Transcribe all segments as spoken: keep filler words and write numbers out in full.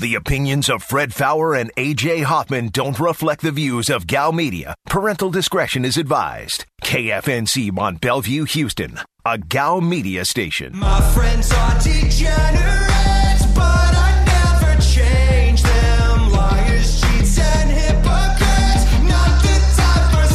The opinions of Fred Fowler and A J Hoffman don't reflect the views of G A L Media. Parental discretion is advised. K F N C Mont Bellevue, Houston, a G A L Media station. My friends are degenerates, but I never change them. Liars, cheats, and hypocrites, not the time for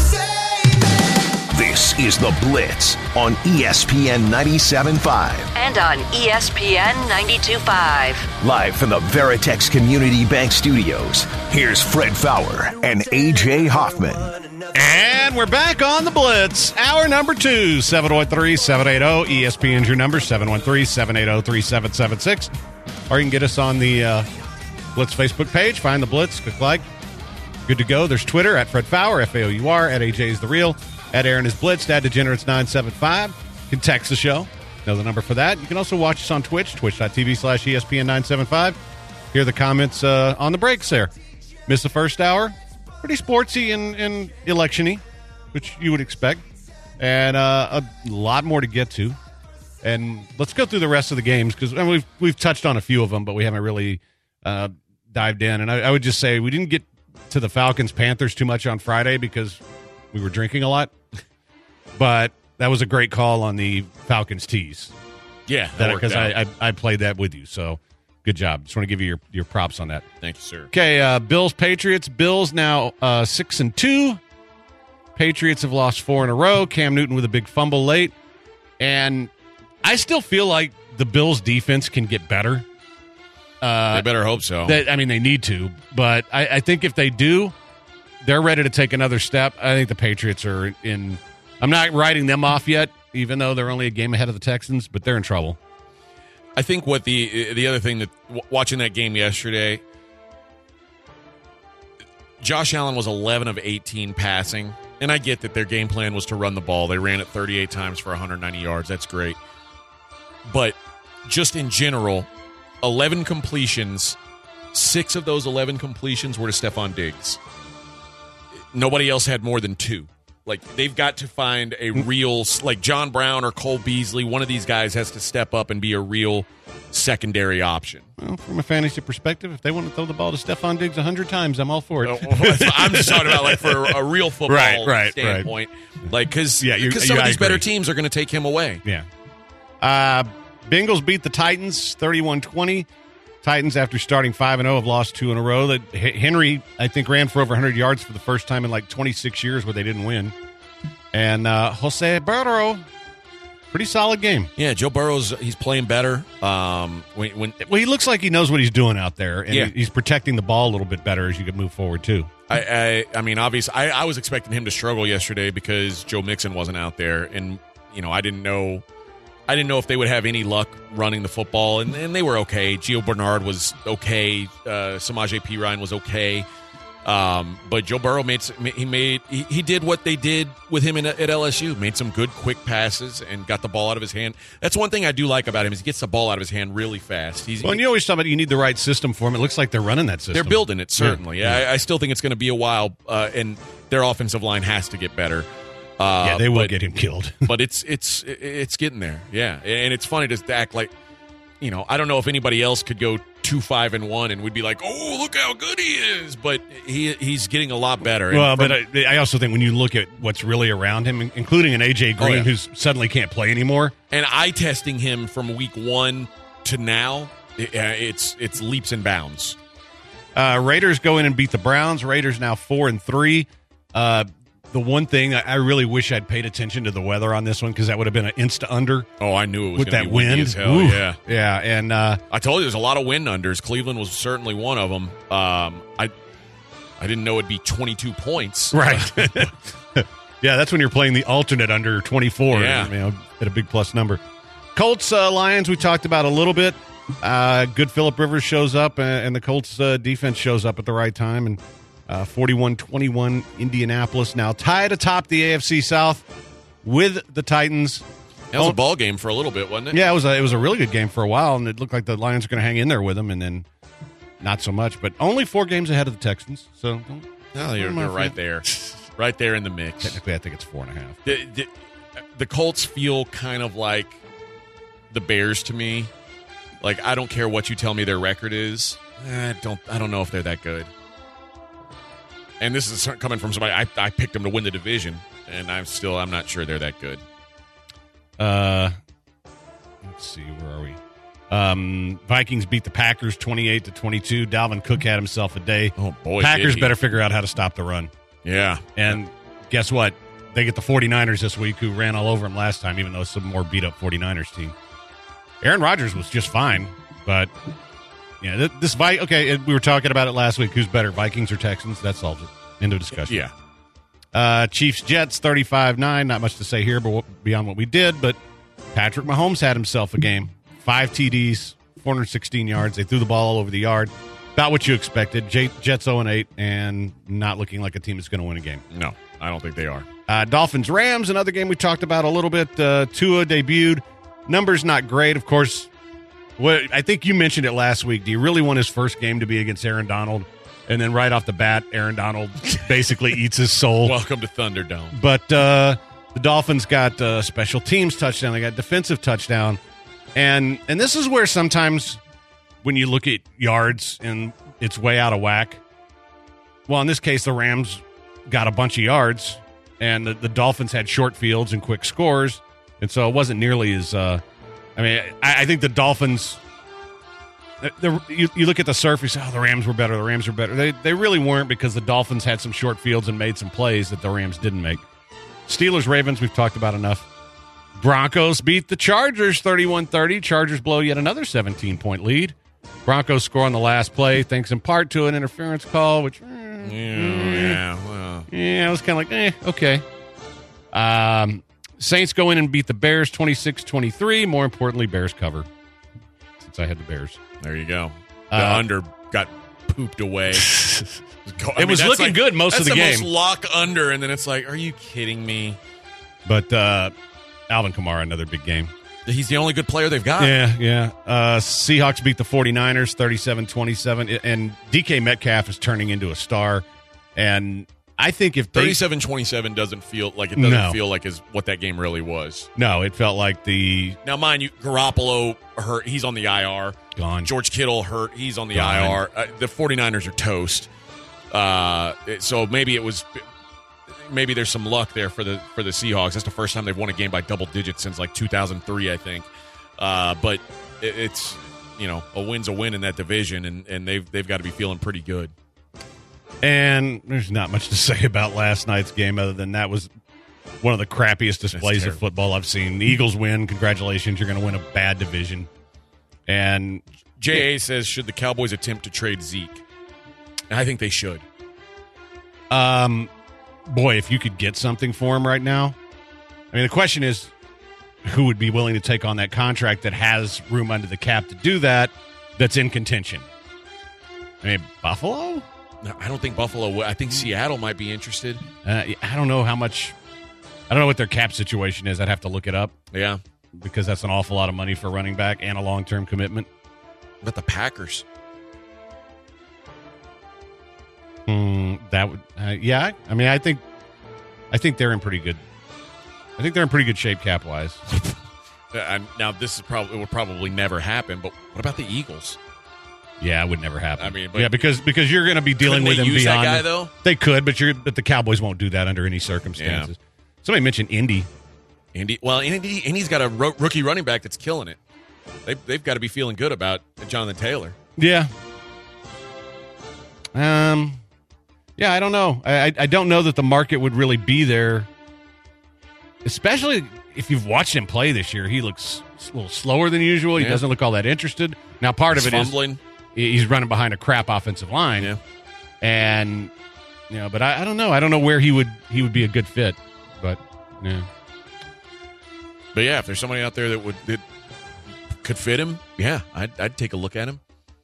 saving. This is The Blitz on E S P N ninety-seven point five. And on E S P N ninety-two point five. Live from the Veritex Community Bank Studios, here's Fred Fowler and A J Hoffman. And we're back on The Blitz. Hour number two, seven one three, seven eight zero. E S P N's your number, seven one three, seven eight zero, three seven seven six. Or you can get us on the uh, Blitz Facebook page. Find The Blitz, click like. Good to go. There's Twitter, at Fred Fowler, F A O U R, at A J is the Real, at Aaron is Blitzed, at Degenerates nine seven five. You can text the show. Know the number for that. You can also watch us on Twitch, twitch.tv slash ESPN nine seven five. Hear the comments uh, on the breaks there. Miss the first hour. Pretty sportsy and, and election-y, which you would expect. And uh, a lot more to get to. And let's go through the rest of the games, because I mean, we've, we've touched on a few of them, but we haven't really uh, dived in. And I, I would just say we didn't get to the Falcons-Panthers too much on Friday because we were drinking a lot. But that was a great call on the Falcons tees. Yeah, that because I, I I played that with you, so good job. Just want to give you your, your props on that. Thank you, sir. Okay, uh, Bills Patriots. Bills now uh, six and two. Patriots have lost four in a row. Cam Newton with a big fumble late, and I still feel like the Bills defense can get better. Uh, they better hope so. They, I mean, they need to, but I, I think if they do, they're ready to take another step. I think the Patriots are in. I'm not writing them off yet, even though they're only a game ahead of the Texans, but they're in trouble. I think what the the other thing that watching that game yesterday, Josh Allen was eleven of eighteen passing, and I get that their game plan was to run the ball. They ran it thirty-eight times for one hundred ninety yards. That's great. But just in general, eleven completions, six of those eleven completions were to Stephon Diggs. Nobody else had more than two. Like, they've got to find a real, like John Brown or Cole Beasley, one of these guys has to step up and be a real secondary option. Well, from a fantasy perspective, if they want to throw the ball to Stephon Diggs one hundred times, I'm all for it. I'm just talking about, like, for a real football right, right, standpoint. Right. Like, because yeah, some of these better teams are going to take him away. Yeah. Uh, Bengals beat the Titans thirty-one twenty. Titans, after starting five and oh, have lost two in a row. That Henry, I think, ran for over one hundred yards for the first time in like twenty-six years where they didn't win. And uh, Jose Burrow, pretty solid game. Yeah, Joe Burrow's he's playing better. Um, when, when well, he looks like he knows what he's doing out there, and yeah. he's protecting the ball a little bit better as you can move forward too. I, I, I mean, obviously, I, I was expecting him to struggle yesterday because Joe Mixon wasn't out there, and you know, I didn't know. I didn't know if they would have any luck running the football, and, and they were okay. Gio Bernard was okay. Uh, Samaje Perine was okay. Um, but Joe Burrow made he made he, he did what they did with him in, at L S U. Made some good quick passes and got the ball out of his hand. That's one thing I do like about him is he gets the ball out of his hand really fast. He's, well, and you always talk about you need the right system for him. It looks like they're running that system. They're building it certainly. Yeah, yeah. I, I still think it's going to be a while, uh, and their offensive line has to get better. Uh, yeah, they will but, get him killed. but it's it's it's getting there, yeah. And it's funny to act like, you know, I don't know if anybody else could go two five and one and we'd be like, oh, look how good he is. But he he's getting a lot better. Well, from, but I, I also think when you look at what's really around him, including an A J Green, oh, yeah. who suddenly can't play anymore, and eye testing him from week one to now, it, it's it's leaps and bounds. Uh, Raiders go in and beat the Browns. Raiders now four and three. Uh, The one thing I really wish I'd paid attention to the weather on this one because that would have been an insta under. Oh, I knew it was with gonna that be windy wind. as hell. Oof. Yeah, yeah, and uh, I told you there's a lot of wind unders. Cleveland was certainly one of them. Um, I I didn't know it'd be twenty-two points. Right. Yeah, that's when you're playing the alternate under twenty-four. Yeah, you know, at a big plus number. Colts uh, Lions we talked about a little bit. Uh, good Phillip Rivers shows up, and, and the Colts uh, defense shows up at the right time, and. Uh, forty-one twenty-one Indianapolis now tied atop the A F C South with the Titans. That was oh, a ball game for a little bit, wasn't it? Yeah, it was a, it was a really good game for a while, and it looked like the Lions were going to hang in there with them, and then not so much. But only four games ahead of the Texans, so don't, no, you're, you're right there. Right there in the mix. Technically, I think it's four and a half. The, the, the Colts feel kind of like the Bears to me. Like, I don't care what you tell me their record is. I don't. I don't know if they're that good. And this is coming from somebody. I, I picked them to win the division, and I'm still. I'm not sure they're that good. Uh, let's see. Where are we? Um, Vikings beat the Packers twenty-eight to twenty-two. Dalvin Cook had himself a day. Oh boy, Packers did he. better figure out how to stop the run. Yeah. And guess what? They get the 49ers this week, who ran all over them last time, even though it's a more beat-up 49ers team. Aaron Rodgers was just fine, but yeah, th- this Vi- okay, it, we were talking about it last week. Who's better, Vikings or Texans? That solves it. End of discussion. Yeah. Uh, Chiefs-Jets, thirty-five nine. Not much to say here but what, beyond what we did, but Patrick Mahomes had himself a game. Five T Ds, four hundred sixteen yards. They threw the ball all over the yard. About what you expected. J- Jets oh and eight, and not looking like a team that's going to win a game. No, I don't think they are. Uh, Dolphins-Rams, another game we talked about a little bit. Uh, Tua debuted. Numbers not great, of course. What I think you mentioned it last week. Do you really want his first game to be against Aaron Donald? And then right off the bat, Aaron Donald basically eats his soul. Welcome to Thunderdome. But uh, the Dolphins got uh, special teams touchdown. They got defensive touchdown. And and this is where sometimes when you look at yards and it's way out of whack. Well, in this case, the Rams got a bunch of yards, and the, the Dolphins had short fields and quick scores. And so it wasn't nearly as uh, – I mean, I, I think the Dolphins the, the, you, you look at the surface, oh, the Rams were better, the Rams were better. They, they really weren't, because the Dolphins had some short fields and made some plays that the Rams didn't make. Steelers-Ravens, we've talked about enough. Broncos beat the Chargers thirty-one thirty. Chargers blow yet another seventeen-point lead. Broncos score on the last play, thanks in part to an interference call, which, eh, Yeah, eh, yeah, well. yeah, it was kind of like, eh, okay. Um, Saints go in and beat the Bears twenty-six twenty-three. More importantly, Bears cover, since I had the Bears. There you go. The Uh, under got pooped away. I It was that's looking good most of that's the most game. lock under, and then it's like, are you kidding me? But uh, Alvin Kamara, another big game. He's the only good player they've got. Yeah, yeah. Uh, Seahawks beat the 49ers thirty-seven twenty-seven, and D K Metcalf is turning into a star. And I think if they... thirty-seven twenty-seven doesn't feel like it doesn't No. feel like is what that game really was. No, it felt like the... Now, mind you, Garoppolo hurt. He's on the I R. Gone. George Kittle hurt. He's on the Gone. I R. Uh, the 49ers are toast. Uh, it- so maybe it was... Maybe there's some luck there for the for the Seahawks. That's the first time they've won a game by double digits since like two thousand three, I think. Uh, but it, it's, you know, a win's a win in that division, and, and they've they've got to be feeling pretty good. And there's not much to say about last night's game other than that was one of the crappiest displays of terrible. football I've seen. The Eagles win. Congratulations. You're going to win a bad division. And J A says, should the Cowboys attempt to trade Zeke? And I think they should. Um, boy, if you could get something for him right now. I mean, the question is, who would be willing to take on that contract that has room under the cap to do that, that's in contention? I mean, Buffalo? No, I don't think Buffalo would. I think Seattle might be interested. Uh, I don't know how much. I don't know what their cap situation is. I'd have to look it up, Yeah. because that's an awful lot of money for running back and a long-term commitment. But the Packers. Mm, that would, uh, yeah. I mean, I think, I think they're in pretty good. I think they're in pretty good shape cap wise. Uh, now, this is probably it would probably never happen, but what about the Eagles? Yeah, it would never happen. I mean, but- yeah, because because you're going to be dealing Couldn't with they them use that beyond. guy, though? They could, but you're but the Cowboys won't do that under any circumstances. Somebody mentioned Indy. Indy, well, Indy, Indy's got a ro- rookie running back that's killing it. They, they've got to be feeling good about Jonathan Taylor. Yeah. Um. Yeah, I don't know. I I, I don't know that the market would really be there. Especially if you've watched him play this year, he looks a little slower than usual. He Yeah. doesn't look all that interested. Now, part He's of it is fumbling. he's running behind a crap offensive line. Yeah. And you know, but I, I don't know. I don't know where he would he would be a good fit. But yeah. But yeah, if there's somebody out there that would that could fit him, yeah, I'd, I'd take a look at him.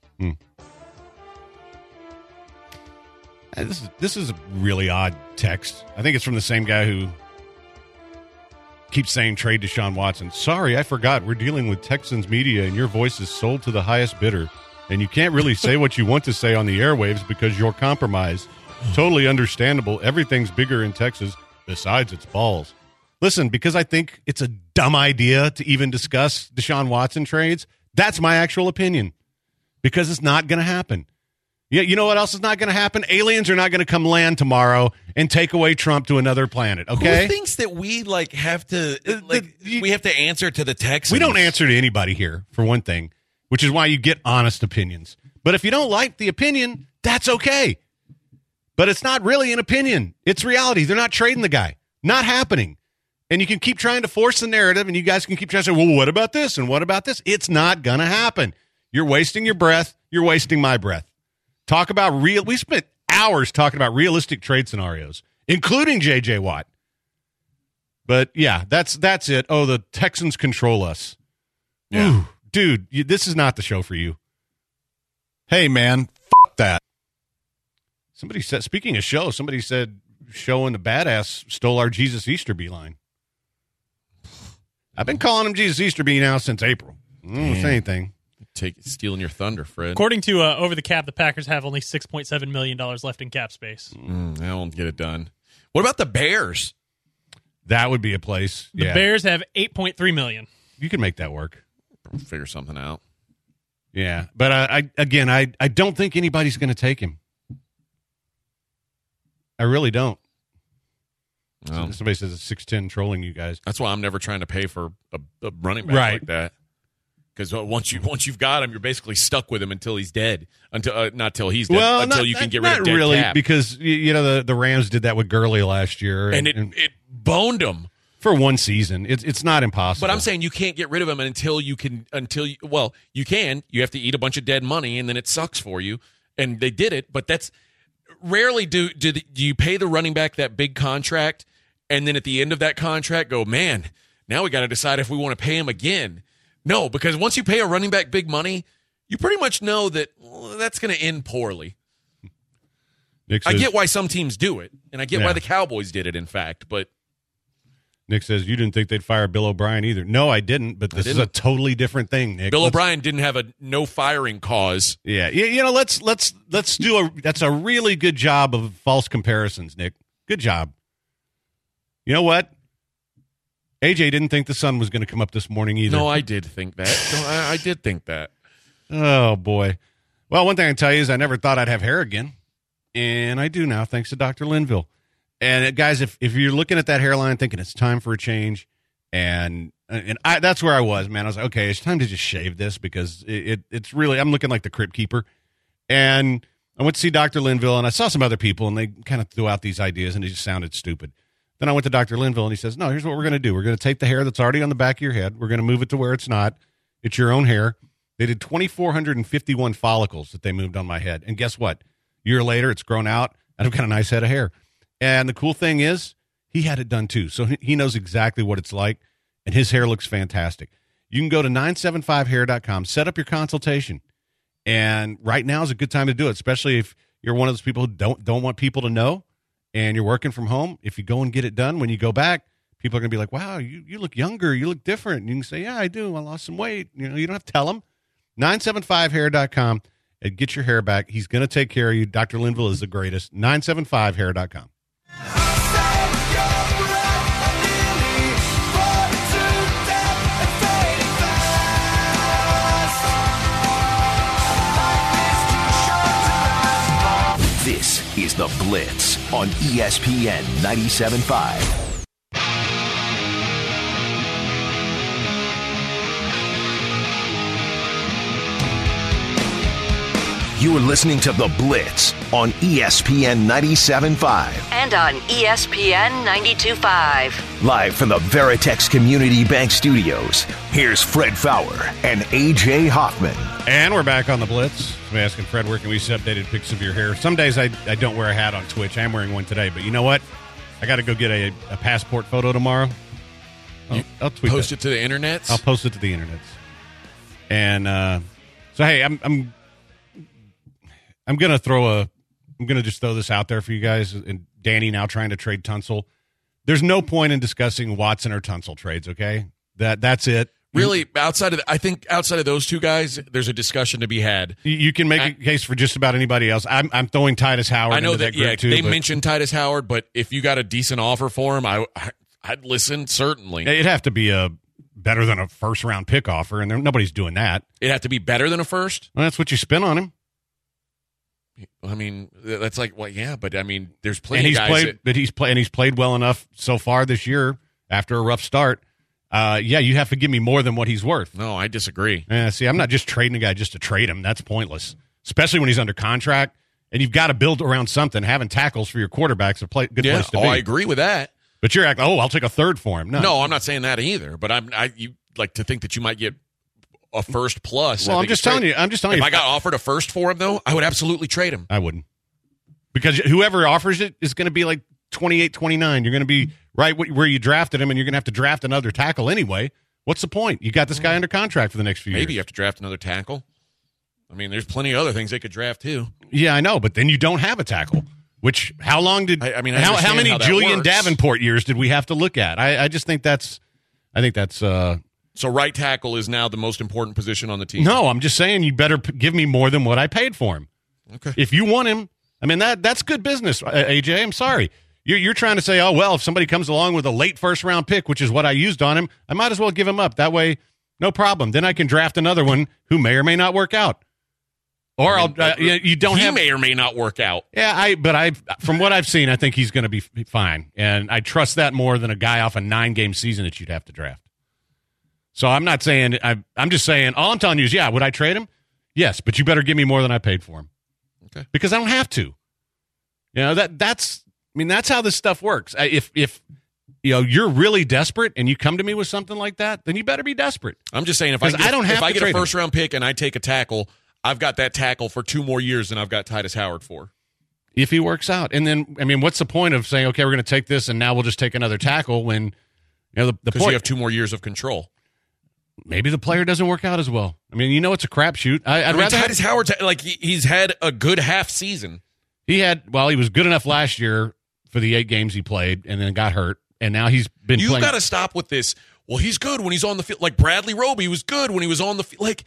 Uh, This is this is a really odd text. I think it's from the same guy who keeps saying trade Deshaun Watson. Sorry, I forgot. We're dealing with Texans media, and your voice is sold to the highest bidder, and you can't really say what you want to say on the airwaves because you're compromised. Totally understandable. Everything's bigger in Texas besides its balls. Listen, because I think it's a dumb idea to even discuss Deshaun Watson trades. That's my actual opinion. because it's not going to happen. Yeah, you know what else is not going to happen? Aliens are not going to come land tomorrow and take away Trump to another planet, okay? Who thinks that we like have to Uh, like the- you- we have to answer to the Texans? We don't answer to anybody here, for one thing, which is why you get honest opinions. But if you don't like the opinion, that's okay. But it's not really an opinion. It's reality. They're not trading the guy. Not happening. And you can keep trying to force the narrative, and you guys can keep trying to say, well, what about this and what about this? It's not going to happen. You're wasting your breath. You're wasting my breath. Talk about real. We spent hours talking about realistic trade scenarios, including J J Watt. But yeah, that's that's it. Oh, the Texans control us. Yeah. Ooh, dude, you, this is not the show for you. Hey, man, fuck that. Somebody said, speaking of show, somebody said show and the badass stole our Jesus Easterby line. I've been calling him Jesus Easterby now since April. I don't Damn. say anything. Take stealing your thunder, Fred. According to uh, Over the Cap, the Packers have only six point seven million dollars left in cap space. Mm, that won't get it done. What about the Bears? That would be a place. The yeah. Bears have eight point three million dollars. You can make that work. Figure something out. Yeah. But I, I again, I, I don't think anybody's going to take him. I really don't. Well, Somebody says it's six ten trolling you guys. that's why I'm never trying to pay for a, a running back Right. like that. Because once you once you've got him, you're basically stuck with him until he's dead. Until uh, not till he's dead. Well, until not, you can not- get rid not of dead really, cap. because y- you know the, the Rams did that with Gurley last year, and it it boned him. for one season. It's it's not impossible. But I'm saying you can't get rid of him until you can. Until you, well, you can. You have to eat a bunch of dead money, and then it sucks for you. And they did it, but that's rarely do do, the, do you pay the running back that big contract, and then at the end of that contract, go, man, now we got to decide if we want to pay him again. No, because once you pay a running back big money, you pretty much know that well, that's going to end poorly. Nick I says, get why some teams do it, and I get Yeah. why the Cowboys did it. In fact, but Nick says you didn't think they'd fire Bill O'Brien either. No, I didn't. But this is a didn't. totally different thing, Nick. Bill Let's- O'Brien didn't have a no firing cause. Yeah, you, you know, let's let's let's do a. That's a really good job of false comparisons, Nick. Good job. You know what? A J didn't think the sun was going to come up this morning either. No, I did think that. No, I, I did think that. Oh boy. Well, one thing I can tell you is I never thought I'd have hair again, and I do now, thanks to Doctor Linville. And uh, guys, if if you're looking at that hairline thinking it's time for a change, and and I, that's where I was, man. I was like, okay, it's time to just shave this because it, it it's really I'm looking like the Crypt Keeper. And I went to see Doctor Linville, and I saw some other people, and they kind of threw out these ideas, and it just sounded stupid. Then I went to Doctor Linville, and he says, no, here's what we're going to do. We're going to take the hair that's already on the back of your head. We're going to move it to where it's not. It's your own hair. They did two thousand four hundred fifty-one follicles that they moved on my head. And guess what? A year later, it's grown out, and I've got a nice head of hair. And the cool thing is, he had it done too. So he- he knows exactly what it's like, and his hair looks fantastic. You can go to nine seven five hair dot com, set up your consultation. And right now is a good time to do it, especially if you're one of those people who don't don't want people to know and you're working from home. If you go and get it done, when you go back, people are going to be like, wow, you, you look younger. You look different. And you can say, yeah, I do. I lost some weight. You know, you don't have to tell them. nine seven five hair dot com and get your hair back. He's going to take care of you. Doctor Linville is the greatest. nine seven five hair dot com. This is The Blitz on E S P N ninety-seven point five. You are listening to The Blitz on E S P N ninety-seven point five. And on E S P N ninety-two point five. Live from the Veritex Community Bank Studios, here's Fred Fowler and A J Hoffman. And we're back on the Blitz. I'm asking Fred, where can we see updated pics of your hair? Some days I, I don't wear a hat on Twitch. I'm wearing one today. But you know what? I got to go get a, a passport photo tomorrow. I'll, You I'll tweet Post that. it to the internet. I'll post it to the internet. And uh, so, hey, I'm I'm I'm gonna throw a I'm gonna just throw this out there for you guys. And Danny now trying to trade Tunsil. There's no point in discussing Watson or Tunsil trades. Okay, that that's it. Really, outside of I think outside of those two guys, there's a discussion to be had. You, you can make I- a case for just about anybody else. I'm I'm throwing Titus Howard. I know into that, that group yeah, too, they but mentioned Titus Howard, but if you got a decent offer for him, I, I I'd listen certainly. it'd have to be a better than a first round pick offer, and there, nobody's doing that. It'd have to be better than a first? Well, that's what you spend on him. I mean, that's like, well, yeah, but I mean, there's plenty And he's of guys played, that, but he's play, and he's played well enough so far this year after a rough start. Uh, yeah, you have to give me more than what he's worth. no, I disagree. Yeah, see, I'm not just trading a guy just to trade him. That's pointless, especially when he's under contract. And you've got to build around something. Having tackles for your quarterback's a play, good Yeah, place to oh, be. I agree with that. But you're acting, oh, I'll take a third for him. No, No, I'm not saying that either, but I'm, I, you like to think that you might get a first plus. Well, I I'm think just it's great. telling you. I'm just telling If you. I got offered a first for him, though, I would absolutely trade him. I wouldn't. Because whoever offers it is going to be like twenty-eight, twenty-nine. You're going to be right where you drafted him, and you're going to have to draft another tackle anyway. What's the point? You got this guy under contract for the next few Maybe you years. have to draft another tackle. I mean, there's plenty of other things they could draft, too. Yeah, I know, but then you don't have a tackle. Which, how long did, I- I mean, I how, how understand many how that Julian works. Davenport years did we have to look at? I, I just think that's, I think that's, uh, So right tackle is now the most important position on the team. no, I'm just saying you better p- give me more than what I paid for him. Okay. If you want him, I mean, that that's good business, A J. I'm sorry. You're, you're trying to say, oh, well, if somebody comes along with a late first round pick, which is what I used on him, I might as well give him up. That way, no problem. Then I can draft another one who may or may not work out. Or I mean, I'll, uh, you, you don't he have. may or may not work out. Yeah, I. But I, from what I've seen, I think he's going to be f- fine, and I trust that more than a guy off a nine game season that you'd have to draft. So I'm not saying. I, I'm just saying. All I'm telling you is, yeah, would I trade him? Yes, but you better give me more than I paid for him. Okay. Because I don't have to. You know that that's. I mean, that's how this stuff works. I- If if you know you're really desperate and you come to me with something like that, then you better be desperate. I'm just saying if I, 'Cause get, I don't have if I to get a trade him. first round pick and I take a tackle, I've got that tackle for two more years than I've got Titus Howard for. If he works out, and then I mean, what's the point of saying, okay, we're going to take this and now we'll just take another tackle when you know the, the Because point you have two more years of control. maybe the player doesn't work out as well. I mean, you know, it's a crapshoot. I, I'd I mean, rather Titus Howard's like he, he's had a good half season. he had well, he was good enough last year for the eight games he played, and then got hurt, and now he's been You've playing. got to stop with this. Well, he's good when he's on the field. Like Bradley Roby was good when he was on the field. Like,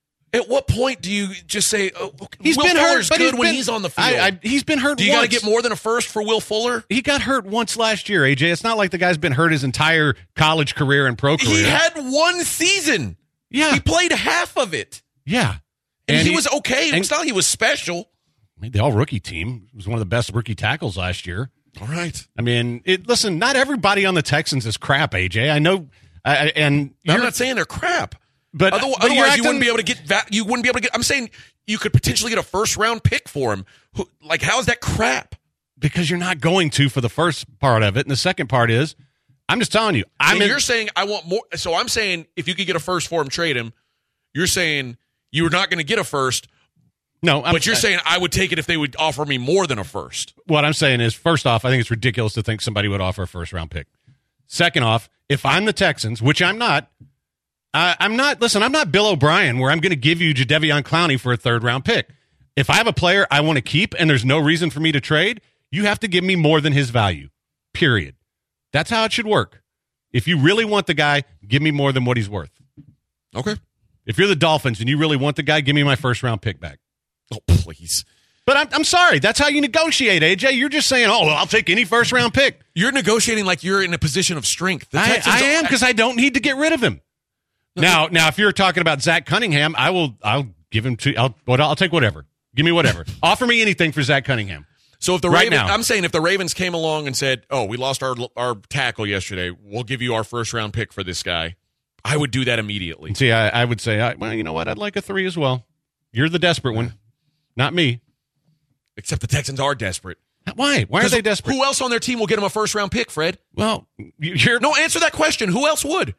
at what point do you just say, oh, okay, He's Will been Fuller's hurt, but good he's when been- he's on the field? I, I, he's been hurt. do you got to once. get more than a first for Will Fuller? He got hurt once last year, A J. It's not like the guy's been hurt his entire college career and pro career. He had one season. yeah, He played half of it. yeah, And, he, was okay. and- It's not like he was special. I mean, the all rookie team was one of the best rookie tackles last year. All right. I mean, it, listen, not everybody on the Texans is crap, A J. I know, I, I- and I'm you're- not saying they're crap. but Otherwise, but you're otherwise you wouldn't acting- be able to get that. You wouldn't be able to get. I'm saying you could potentially get a first round pick for him. Who, like, how is that crap? because you're not going to for the first part of it, and the second part is, I'm just telling you, I'm And in, you're saying I want more. So I'm saying if you could get a first for him, trade him. You're saying you're not going to get a first, no, I'm, but you're saying I would take it if they would offer me more than a first. what I'm saying is, first off, I think it's ridiculous to think somebody would offer a first round pick. Second off, if I'm the Texans, which I'm not, uh, I'm not. Listen, I'm not Bill O'Brien, where I'm going to give you Jadeveon Clowney for a third round pick. If I have a player I want to keep and there's no reason for me to trade, you have to give me more than his value. Period. That's how it should work. If you really want the guy, give me more than what he's worth. Okay. If you're the Dolphins and you really want the guy, give me my first round pick back. Oh, please. But I'm, I'm sorry. That's how you negotiate, A J. You're just saying, oh, well, I'll take any first round pick. You're negotiating like you're in a position of strength. The I, Texans I am are- because I don't need to get rid of him. Now, now, if you're talking about Zach Cunningham, I will. I'll give him to. I'll. what- I'll take whatever. Give me whatever. Offer me anything for Zach Cunningham. So if the Right Ravens, now. I'm saying if the Ravens came along and said, "Oh, we lost our our tackle yesterday. We'll give you our first round pick for this guy," I would do that immediately. See, I, I would say, I, well, you know what? I'd like a three as well. You're the desperate one, not me. Except the Texans are desperate. Why? Why are 'Cause they desperate? Who else on their team will get him a first round pick, Fred? Well, you- you're. No, answer that question. Who else would?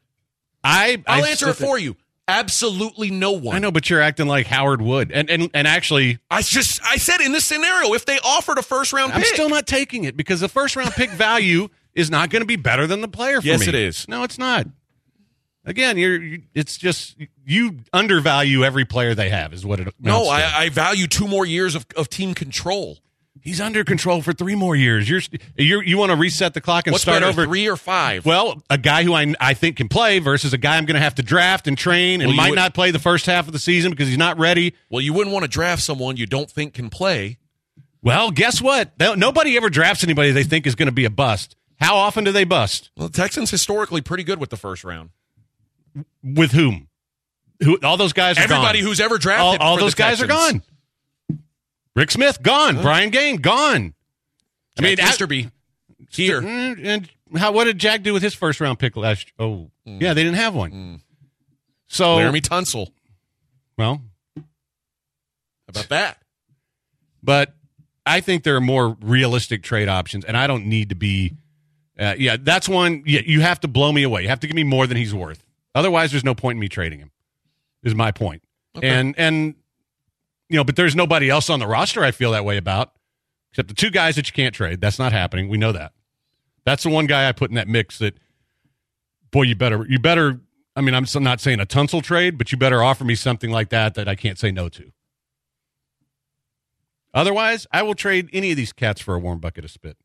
I. I'll I answer it for you. Absolutely no one. I know, but you're acting like Howard Wood, and and and actually, I just I said in this scenario, if they offered a first round I'm pick, still not taking it because the first round pick value is not going to be better than the player for Yes, me. it is. No, it's not. Again, you're. You, it's just you undervalue every player they have. Is what it. no, amounts to. I, I value two more years of, of team control. He's under control for three more years. You're. You're you want to reset the clock and What's start better, over? three or five? Well, a guy who I, I think can play versus a guy I'm going to have to draft and train and Well, you might would- not play the first half of the season because he's not ready. Well, you wouldn't want to draft someone you don't think can play. Well, guess what? No- Nobody ever drafts anybody they think is going to be a bust. How often do they bust? Well, the Texans historically pretty good with the first round. With whom? Who? All those guys are Everybody gone. who's ever drafted. All, all for those the guys Texans. are gone. Rick Smith, gone. Huh? Brian Gain, gone. I mean, Jack Easterby, here. Mm, and how? What did Jack do with his first round pick last? Oh, Mm. yeah, they didn't have one. Mm. So, Laramie Tunsil. well, How about that? but I think there are more realistic trade options, and I don't need to be. Uh, yeah, that's one. Yeah, you have to blow me away. You have to give me more than he's worth. Otherwise, there's no point in me trading him. Is my point. Okay. And and you know, but there's nobody else on the roster I feel that way about, except the two guys that you can't trade. That's not happening. We know that. That's the one guy I put in that mix. That boy, you better you better. I mean, I'm not saying a Tunsil trade, but you better offer me something like that that I can't say no to. Otherwise, I will trade any of these cats for a warm bucket of spit.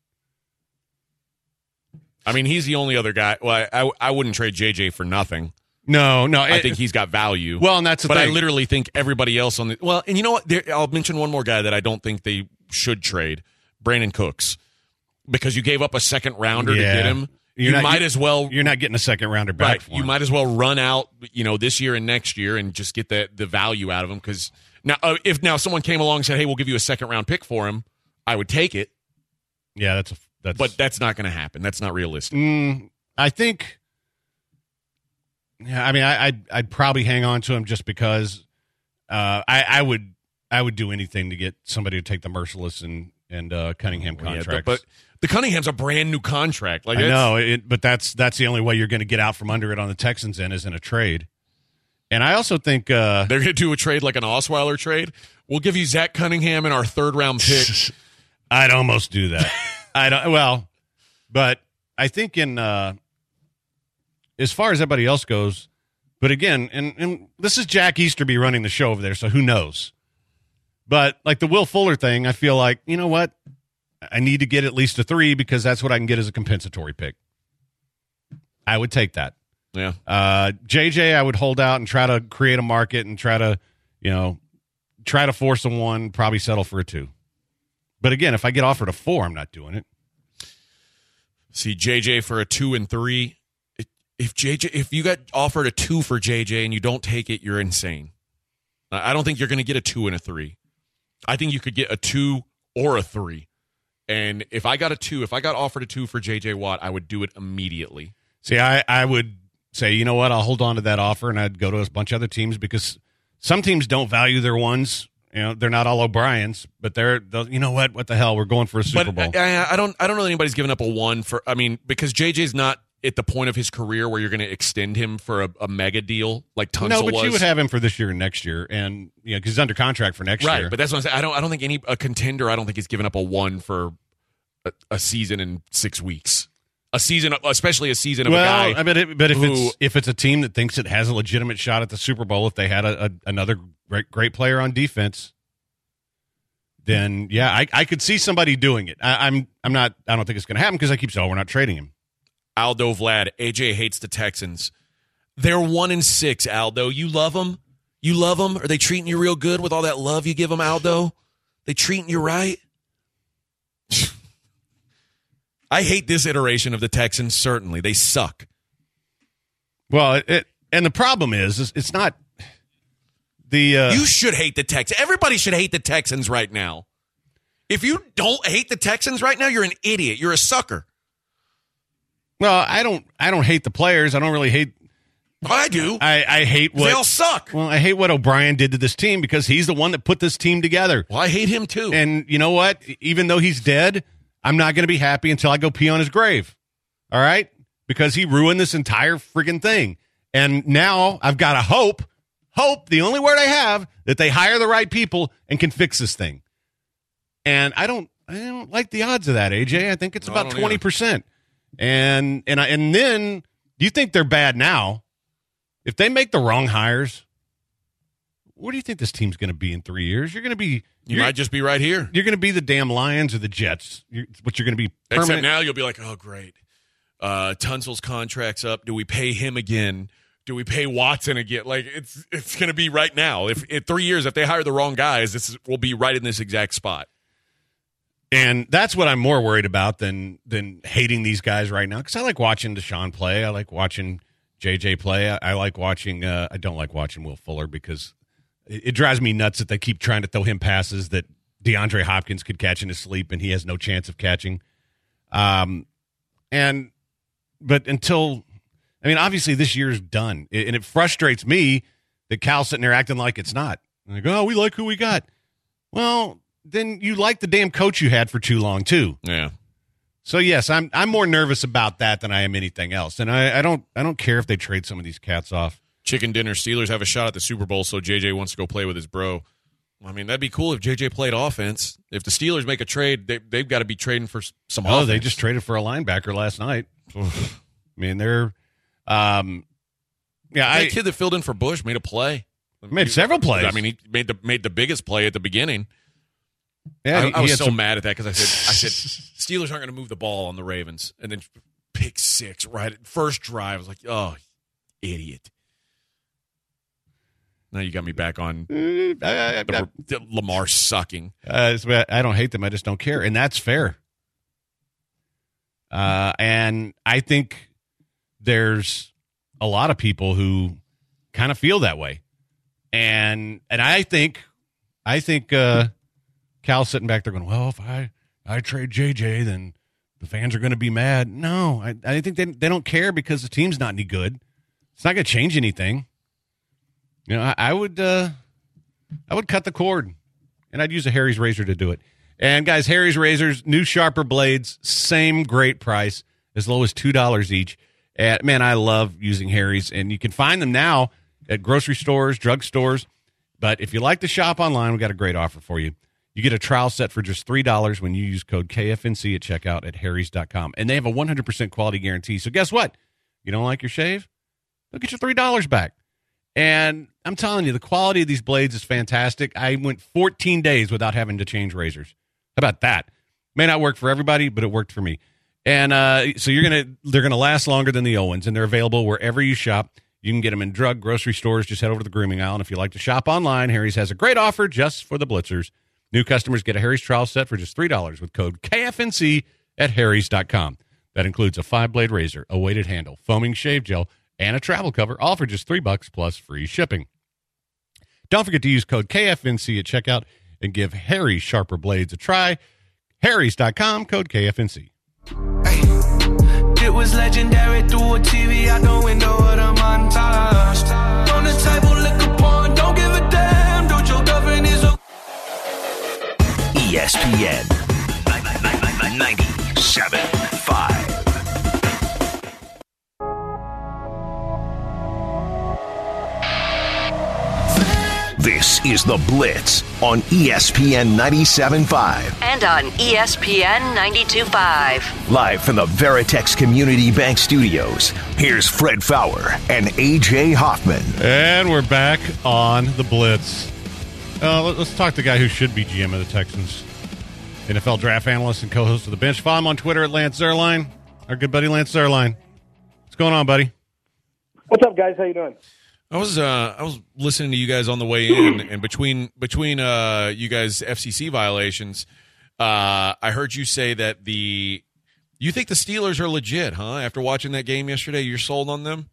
I mean, he's the only other guy. Well, I, I, I wouldn't trade J J for nothing. No, no. I it- think he's got value. well, and that's the but thing. I literally think everybody else on the well, and you know what? There, I'll mention one more guy that I don't think they should trade: Brandon Cooks, because you gave up a second rounder Yeah. to get him. You're you not- might you- as well. You're not getting a second rounder back Right. for You him. might as well run out, you know, this year and next year and just get the the value out of him. Because now, uh, if now someone came along and said, "Hey, we'll give you a second round pick for him," I would take it. Yeah, that's a that's. But that's not going to happen. That's not realistic. Mm, I think. Yeah, I mean, I, I'd I'd probably hang on to him just because uh, I I would I would do anything to get somebody to take the Merciless and and uh, Cunningham Yeah, contracts. but the Cunningham's a brand new contract. Like I it's- know it, but that's that's the only way you're going to get out from under it on the Texans' end is in a trade. And I also think uh, they're going to do a trade like an Osweiler trade. We'll give you Zach Cunningham and our third round pick. I'd almost do that. I don't. Well, but I think in uh, as far as everybody else goes, but again, and, and this is Jack Easterby running the show over there, so who knows? But like the Will Fuller thing, I feel like, you know what? I need to get at least a three because that's what I can get as a compensatory pick. I would take that. Yeah. Uh, J J, I would hold out and try to create a market and try to, you know, try to force a one, probably settle for a two. But again, if I get offered a four, I'm not doing it. See J J for a two and three. If J J, if you got offered a two for J J and you don't take it, you're insane. I don't think you're going to get a two and a three. I think you could get a two or a three. And if I got a two, if I got offered a two for J J Watt, I would do it immediately. See, I, I would say, you know what, I'll hold on to that offer and I'd go to a bunch of other teams because some teams don't value their ones. You know, they're not all O'Briens, but they're, they'll- you know what, what the hell, we're going for a Super But Bowl. I, I don't, I don't know that anybody's giving up a one for. I mean, because J J's not at the point of his career where you're going to extend him for a, a mega deal like Tunsil no, but was. you would have him for this year and next year, and you know, because he's under contract for next right, year. but that's what I'm saying. I don't, I don't think any a contender. I don't think he's giving up a one for a, a season in six weeks. A season, especially a season of well, a guy. I bet, it, but if who- it's if it's a team that thinks it has a legitimate shot at the Super Bowl, if they had a, a, another great great player on defense, then yeah, I, I could see somebody doing it. I, I'm I'm not. I don't think it's going to happen because I keep saying, oh, we're not trading him. Aldo Vlad, A J hates the Texans. They're one and six. Aldo, you love them. You love them. Are they treating you real good with all that love you give them, Aldo? They treating you right? I hate this iteration of the Texans. Certainly, they suck. Well, it, it and the problem is, is it's not the uh, You should hate the Texans. Everybody should hate the Texans right now. If you don't hate the Texans right now, you're an idiot. You're a sucker. well, I don't I don't hate the players. I don't really hate. I do. I, I hate what They all suck. Well, I hate what O'Brien did to this team because he's the one that put this team together. Well, I hate him too. And you know what? Even though he's dead, I'm not going to be happy until I go pee on his grave. All right? Because he ruined this entire friggin' thing. And now I've got to hope, hope, the only word I have, that they hire the right people and can fix this thing. And I don't I don't like the odds of that, A J. I think it's No, I about don't twenty percent. And and I, and then do you think they're bad now? If they make the wrong hires, where do you think this team's going to be in three years? You're going to be you you're- might just be right here. you're going to be the damn Lions or the Jets. You're, but you're going to be Except permanent. now you'll be like, oh, great. Uh, Tunsil's contract's up. Do we pay him again? Do we pay Watson again? Like, it's it's going to be right now. If in three years, if they hire the wrong guys, this is, we'll be right in this exact spot. And that's what I'm more worried about than than hating these guys right now because I like watching Deshaun play. I like watching J J play. I, I like watching. Uh, I don't like watching Will Fuller because it, it drives me nuts that they keep trying to throw him passes that DeAndre Hopkins could catch in his sleep, and he has no chance of catching. Um, and but until I mean, obviously this year's done, it, and it frustrates me that Cal's sitting there acting like it's not. And they go, "Oh, we like who we got." Well, then you like the damn coach you had for too long too. Yeah. So yes, I'm I'm more nervous about that than I am anything else, and I, I don't I don't care if they trade some of these cats off. Chicken dinner. Steelers have a shot at the Super Bowl, so J J wants to go play with his bro. I mean, that'd be cool if J J played offense. If the Steelers make a trade, they, they've got to be trading for some Oh, offense. they just traded for a linebacker last night. I mean, they're, um, yeah, that I kid that filled in for Bush made a play. made several plays. I mean, he made the made the biggest play at the beginning. yeah, I, he- I he was had so some- mad at that because I said, I said, Steelers aren't going to move the ball on the Ravens, and then pick six right at first drive. I was like, oh, idiot. Now you got me back on Uh, I- I- the, the Lamar sucking. Uh, it's- I don't hate them. I just don't care, and that's fair. Uh, and I think there's a lot of people who kind of feel that way, and and I think I think uh, Cal's sitting back there going, "Well, if I I trade J J, then the fans are going to be mad." No, I I think they they don't care because the team's not any good. It's not going to change anything. You know, I, I would uh, I would cut the cord, and I'd use a Harry's razor to do it. And guys, Harry's razors, new sharper blades, same great price, as low as two dollars each. And man, I love using Harry's, and you can find them now at grocery stores, drug stores. But if you like to shop online, we've got a great offer for you. You get a trial set for just three dollars when you use code K F N C at checkout at harrys dot com. And they have a one hundred percent quality guarantee. So guess what? You don't like your shave? They'll get your three dollars back. And I'm telling you, the quality of these blades is fantastic. I went fourteen days without having to change razors. How about that? May not work for everybody, but it worked for me. And uh, so you're gonna, they're gonna last longer than the Owens, and they're available wherever you shop. You can get them in drug, grocery stores. Just head over to the grooming aisle. And if you like to shop online, Harry's has a great offer just for the Blitzers. New customers get a Harry's trial set for just three dollars with code K F N C at harrys dot com. That includes a five-blade razor, a weighted handle, foaming shave gel, and a travel cover, all for just three bucks plus free shipping. Don't forget to use code K F N C at checkout and give Harry's sharper blades a try. harrys dot com, code K F N C. It was legendary through a T V out the window of the montage. On the table, liquor porn, don't give a damn. Don't your girlfriend is a E S P N ninety-seven point five. This is The Blitz on E S P N ninety-seven point five. And on E S P N ninety-two point five. Live from the Veritex Community Bank Studios, here's Fred Fowler and A J Hoffman. And we're back on the Blitz. Uh, let- let's talk to the guy who should be G M of the Texans, N F L draft analyst and co-host of The Bench. Follow him on Twitter at Lance Zerline, our good buddy Lance Zerline. What's going on, buddy? What's up, guys? How you doing? I was uh, I was listening to you guys on the way in, and between between uh, you guys F C C violations, uh, I heard you say that the you think the Steelers are legit, huh? After watching that game yesterday, you're sold on them.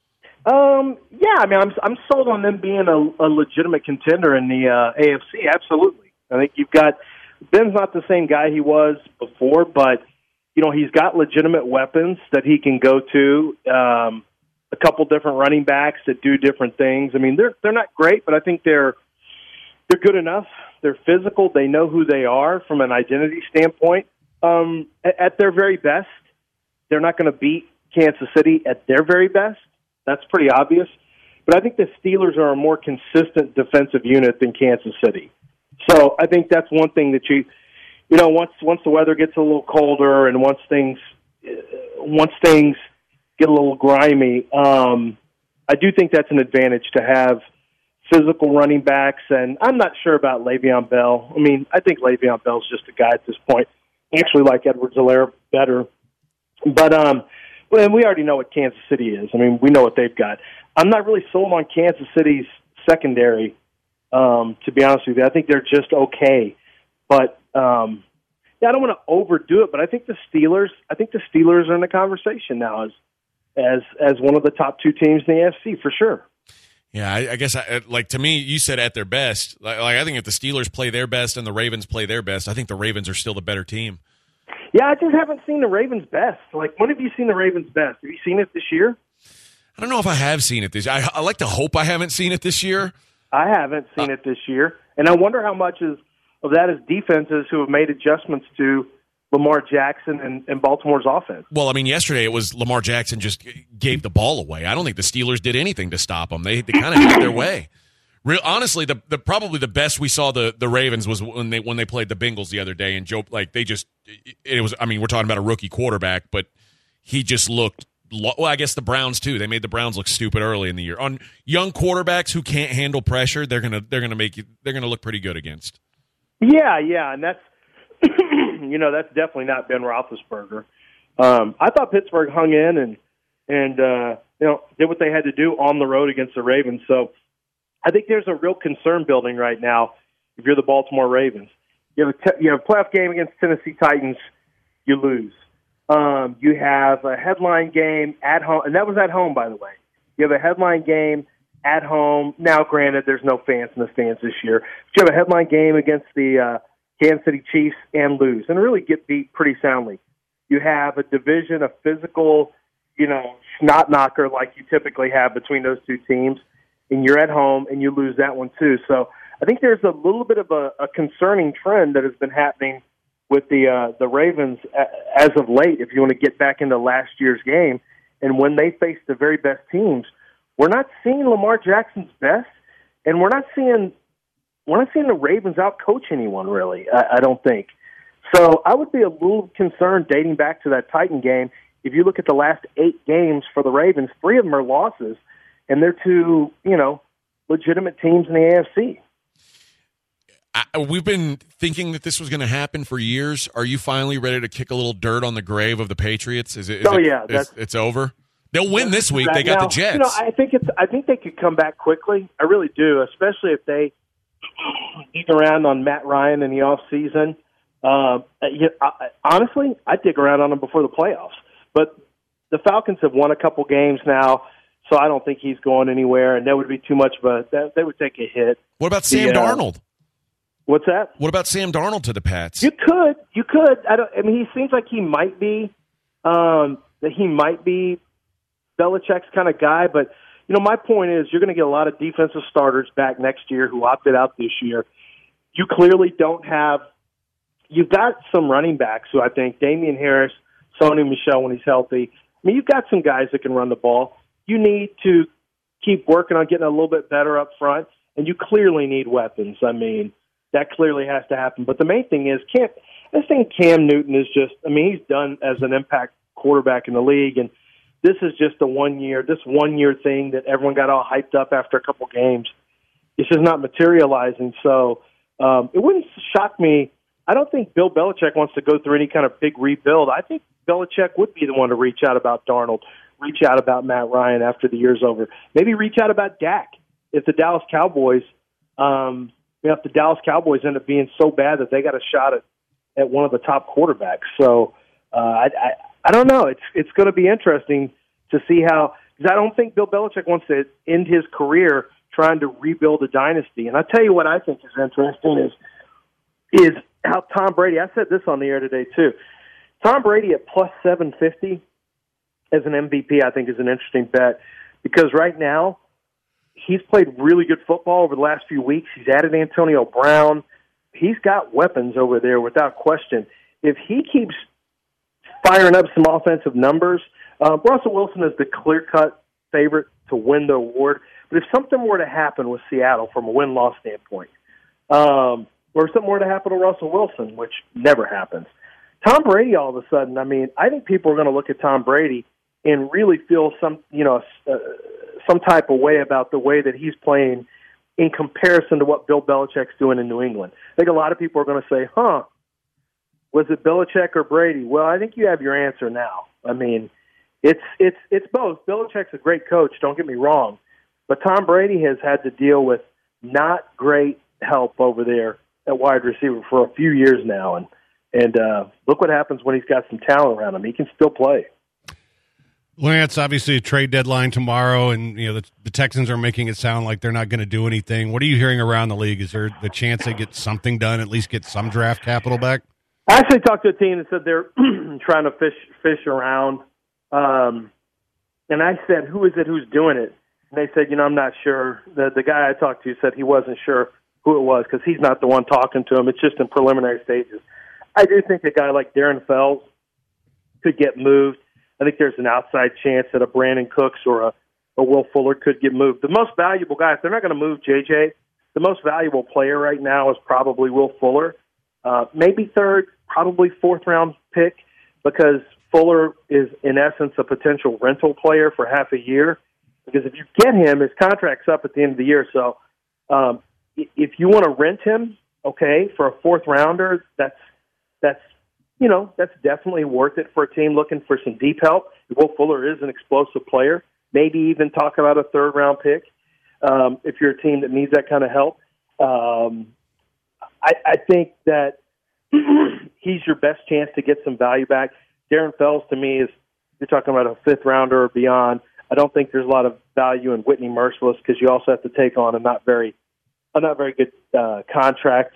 Um, yeah, I mean, I'm I'm sold on them being a, a legitimate contender in the uh, A F C. Absolutely. I think you've got Ben's not the same guy he was before, but you know he's got legitimate weapons that he can go to. Um, a couple different running backs that do different things. I mean, they're they're not great, but I think they're they're good enough. They're physical. They know who they are from an identity standpoint. Um, at, at their very best, they're not going to beat Kansas City at their very best. That's pretty obvious. But I think the Steelers are a more consistent defensive unit than Kansas City. So I think that's one thing that you, you know, once once the weather gets a little colder and once things once things get a little grimy, um, I do think that's an advantage to have physical running backs. And I'm not sure about Le'Veon Bell. I mean, I think Le'Veon Bell's just a guy at this point. I actually like Edwards-Helaire better. But um, well, we already know what Kansas City is. I mean, we know what they've got. I'm not really sold on Kansas City's secondary, um, to be honest with you. I think they're just okay. But um, yeah, I don't want to overdo it, but I think the Steelers, I think the Steelers are in the conversation now as as as one of the top two teams in the A F C for sure. Yeah, I, I guess, I, like, to me, you said at their best. Like, like, I think if the Steelers play their best and the Ravens play their best, I think the Ravens are still the better team. Yeah, I just haven't seen the Ravens' best. Like, when have you seen the Ravens' best? Have you seen it this year? I don't know if I have seen it this year. I, I like to hope I haven't seen it this year. I haven't seen uh, it this year. And I wonder how much is, of that is defenses who have made adjustments to Lamar Jackson and, and Baltimore's offense. Well, I mean, yesterday it was Lamar Jackson just gave the ball away. I don't think the Steelers did anything to stop them. They they kind of had their way. Real honestly, the, the probably the best we saw the, the Ravens was when they when they played the Bengals the other day, and Joe like they just it was. I mean, we're talking about a rookie quarterback, but he just looked. Well, I guess the Browns too. They made the Browns look stupid early in the year. On young quarterbacks who can't handle pressure, they're gonna they're gonna make you they're gonna look pretty good against. Yeah, yeah, and that's. You know, that's definitely not Ben Roethlisberger. Um, I thought Pittsburgh hung in and, and uh, you know, did what they had to do on the road against the Ravens. So I think there's a real concern building right now if you're the Baltimore Ravens. You have a, te- you have a playoff game against Tennessee Titans, you lose. Um, you have a headline game at home, and that was at home, by the way. You have a headline game at home. Now, granted, there's no fans in the stands this year. But you have a headline game against the uh, Kansas City Chiefs and lose, and really get beat pretty soundly. You have a division of physical, you know, snot knocker like you typically have between those two teams, and you're at home and you lose that one too. So I think there's a little bit of a, a concerning trend that has been happening with the uh, the Ravens as of late. If you want to get back into last year's game, and when they face the very best teams, we're not seeing Lamar Jackson's best, and we're not seeing. We're not seeing the Ravens out-coach anyone, really, I, I don't think. So I would be a little concerned dating back to that Titan game. If you look at the last eight games for the Ravens, three of them are losses, and they're two, you know, legitimate teams in the A F C. I, we've been thinking that this was going to happen for years. Are you finally ready to kick a little dirt on the grave of the Patriots? Is it? Is oh, it, yeah. Is, it's over? They'll win this week. They got now, the Jets. You know, I think, it's, I think they could come back quickly. I really do, especially if they – dig around on Matt Ryan in the off season. Uh, you know, I, honestly, I'd dig around on him before the playoffs. But the Falcons have won a couple games now, so I don't think he's going anywhere. And that would be too much of a. That, that would take a hit. What about Sam the, uh, Darnold? What's that? What about Sam Darnold to the Pats? You could, you could. I don't. I mean, he seems like he might be. Um, that he might be Belichick's kind of guy, but. You know, my point is you're going to get a lot of defensive starters back next year who opted out this year. You clearly don't have – you've got some running backs who I think, Damian Harris, Sony Michel when he's healthy. I mean, you've got some guys that can run the ball. You need to keep working on getting a little bit better up front, and you clearly need weapons. I mean, that clearly has to happen. But the main thing is Cam, I think Cam Newton is just – I mean, he's done as an impact quarterback in the league, and this is just a one-year, this one-year thing that everyone got all hyped up after a couple games. It's just not materializing. So um, it wouldn't shock me. I don't think Bill Belichick wants to go through any kind of big rebuild. I think Belichick would be the one to reach out about Darnold, reach out about Matt Ryan after the year's over. Maybe reach out about Dak if the Dallas Cowboys, um, you know, if the Dallas Cowboys end up being so bad that they got a shot at, at one of the top quarterbacks. So uh, I, I I don't know. It's it's going to be interesting to see how, because I don't think Bill Belichick wants to end his career trying to rebuild a dynasty. And I'll tell you what I think is interesting is is how Tom Brady, I said this on the air today too, Tom Brady at plus seven fifty as an M V P I think is an interesting bet, because right now he's played really good football over the last few weeks. He's added Antonio Brown. He's got weapons over there without question. If he keeps firing up some offensive numbers, uh, Russell Wilson is the clear-cut favorite to win the award. But if something were to happen with Seattle from a win-loss standpoint, um, or if something were to happen to Russell Wilson, which never happens, Tom Brady all of a sudden, I mean, I think people are going to look at Tom Brady and really feel some, you know, uh, some type of way about the way that he's playing in comparison to what Bill Belichick's doing in New England. I think a lot of people are going to say, huh, was it Belichick or Brady? Well, I think you have your answer now. I mean, it's it's it's both. Belichick's a great coach, don't get me wrong, but Tom Brady has had to deal with not great help over there at wide receiver for a few years now, and and uh, look what happens when he's got some talent around him. He can still play. Lance, obviously a trade deadline tomorrow, and you know the, the Texans are making it sound like they're not going to do anything. What are you hearing around the league? Is there the chance they get something done, at least get some draft capital back? I actually talked to a team that said they're trying to fish fish around, um, and I said, "Who is it who's doing it?" And they said, "You know, I'm not sure." The the guy I talked to said he wasn't sure who it was because he's not the one talking to him. It's just in preliminary stages. I do think a guy like Darren Fells could get moved. I think there's an outside chance that a Brandon Cooks or a, a Will Fuller could get moved. The most valuable guy, if they're not going to move J J, the most valuable player right now is probably Will Fuller. Uh, maybe third, probably fourth round pick, because Fuller is in essence a potential rental player for half a year. Because if you get him, his contract's up at the end of the year. So um, if you want to rent him, okay, for a fourth rounder, that's that's you know, that's definitely worth it for a team looking for some deep help. Will Fuller is an explosive player. Maybe even talk about a third-round pick um, if you're a team that needs that kind of help. Um, I, I think that he's your best chance to get some value back. Darren Fells, to me, is you're talking about a fifth-rounder or beyond. I don't think there's a lot of value in Whitney Merciless because you also have to take on a not very, a not very good uh, contract.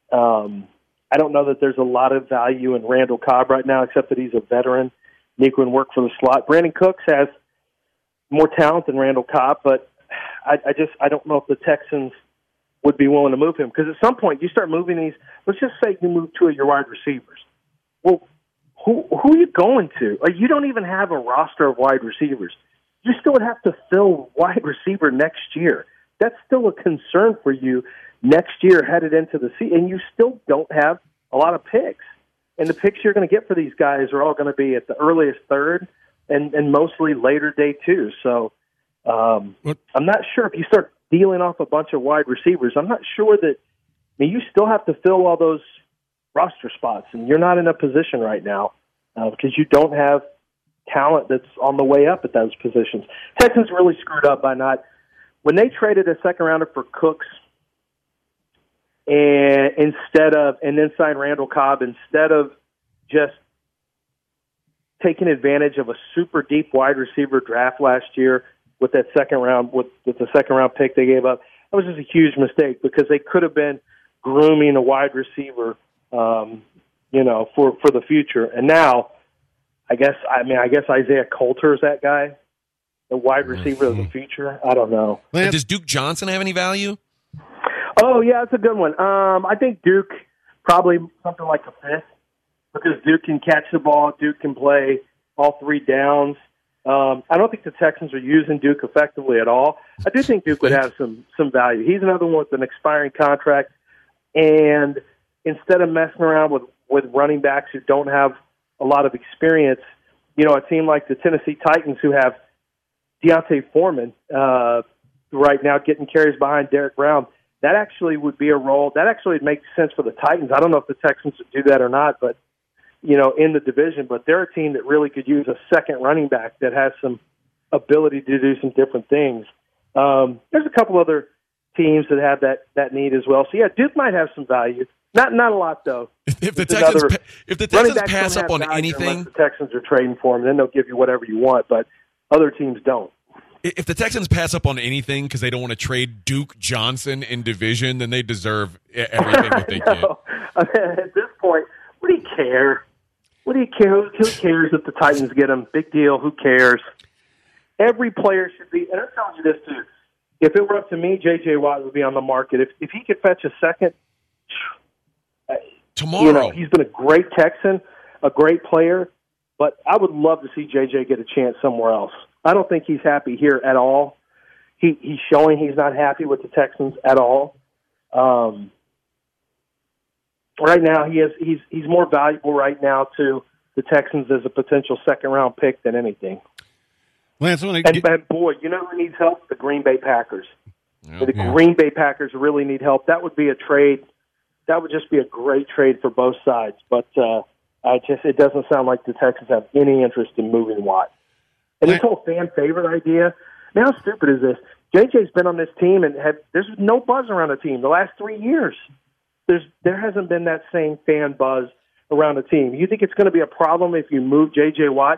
Um I don't know that there's a lot of value in Randall Cobb right now, except that he's a veteran. He can work for the slot. Brandon Cooks has more talent than Randall Cobb, but I, I just I don't know if the Texans would be willing to move him. Because at some point, you start moving these. Let's just say you move two of your wide receivers. Well, who who are you going to? Like, you don't even have a roster of wide receivers. You still would have to fill wide receiver next year. That's still a concern for you next year headed into the season, and you still don't have a lot of picks. And the picks you're going to get for these guys are all going to be at the earliest third and, and mostly later day two. So um, I'm not sure if you start dealing off a bunch of wide receivers, I'm not sure that I mean, you still have to fill all those roster spots, and you're not in a position right now uh, because you don't have talent that's on the way up at those positions. Texans really screwed up by not – when they traded a second rounder for Cooks – and instead of, and then sign Randall Cobb, instead of just taking advantage of a super deep wide receiver draft last year with that second round, with, with the second round pick they gave up, that was just a huge mistake because they could have been grooming a wide receiver, um, you know, for, for the future. And now, I guess, I mean, I guess Isaiah Coulter is that guy, the wide receiver mm-hmm. of the future. I don't know. And does Duke Johnson have any value? Oh, yeah, that's a good one. Um, I think Duke probably something like a fifth because Duke can catch the ball. Duke can play all three downs. Um, I don't think the Texans are using Duke effectively at all. I do think Duke would have some some value. He's another one with an expiring contract, and instead of messing around with, with running backs who don't have a lot of experience, you know, a team like the Tennessee Titans who have Deontay Foreman uh, right now getting carries behind Derek Brown, that actually would be a role. That actually would make sense for the Titans. I don't know if the Texans would do that or not, but, you know, in the division. But they're a team that really could use a second running back that has some ability to do some different things. Um, there's a couple other teams that have that, that need as well. So, yeah, Duke might have some value. Not not a lot, though. If, if the Texans another, if the Texans pass up on anything. The Texans are trading for them, then they'll give you whatever you want, but other teams don't. If the Texans pass up on anything because they don't want to trade Duke Johnson in division, then they deserve everything that they get. I mean, at this point, what do you care? What do you care? Who, who cares if the Titans get him? Big deal. Who cares? Every player should be, and I'm telling you this too, if it were up to me, J J. Watt would be on the market. If if he could fetch a second, tomorrow. You know, he's been a great Texan, a great player, but I would love to see J J get a chance somewhere else. I don't think he's happy here at all. He he's showing he's not happy with the Texans at all. Um, right now, he is he's he's more valuable right now to the Texans as a potential second round pick than anything. Lance, when I and, get... and boy, you know who needs help? The Green Bay Packers. Yep. The Yeah. Green Bay Packers really need help. That would be a trade. That would just be a great trade for both sides. But uh, I just it doesn't sound like the Texans have any interest in moving Watt. And this whole fan favorite idea, man, how stupid is this? J J's been on this team and have, there's no buzz around the team the last three years. There's there hasn't been that same fan buzz around the team. You think it's going to be a problem if you move J J Watt